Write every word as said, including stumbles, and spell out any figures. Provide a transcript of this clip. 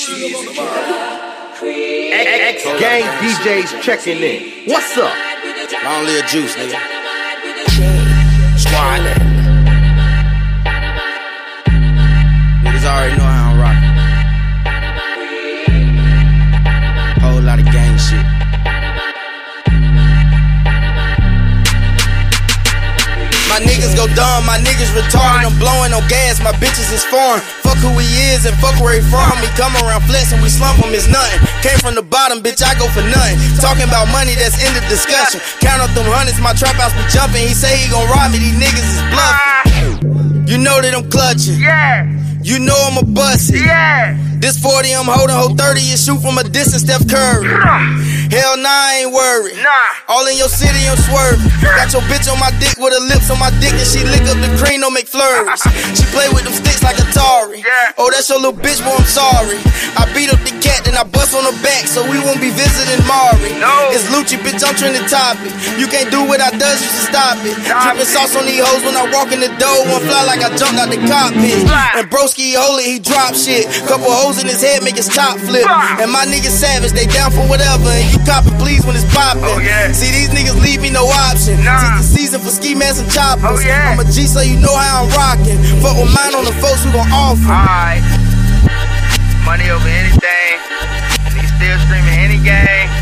X Gang D Js checking in. What's up? Long live Juice, nigga. Squad. Niggas already know how I'm rockin'. Whole lot of gang shit. My niggas go dumb, my niggas retarded. I'm blowing on gas, my bitches is foreign. Fuck who he is and fuck where he from. He come around flexing, we slump him, it's nothing. Came from the bottom, bitch, I go for nothing. Talking about money, that's in the discussion. Count up them hundreds, my trap house be jumping. He say he gon' rob me, these niggas is bluffing. You know that I'm clutching. Yeah. You know I'm a bust it. Yeah. This forty I'm holding, whole thirty you shoot from a distance, Steph Curry. Hell nah, I ain't worried. Nah. All in your city, I'm swerving. Got your bitch on my dick with her lips on my dick, and she lick up the cream, don't make flurries. She play with them sticks like Atari. Yeah. Oh, that's your little bitch, boy, I'm sorry. I beat up the cat, then I bust on her back, so we won't be visiting Mari. No. It's Lucci, bitch, I'm trending topic. You can't do what I does, you should stop it. Drippin' sauce on these hoes when I walk in the door, one fly like I jumped out the cockpit. And broski hold it, he drop shit. Couple hoes in his head make his top flip. And my niggas savage, they down for whatever, and you cop it please when it's poppin'. Oh, yeah. See, these niggas leave me no option. Nah. It's the season for ski masks and choppers. Oh, yeah. I'm a G, so you know how I'm rockin'. Fuck with mine on the folks who gon' offer. Alright. Money over anything. Niggas still streaming any game.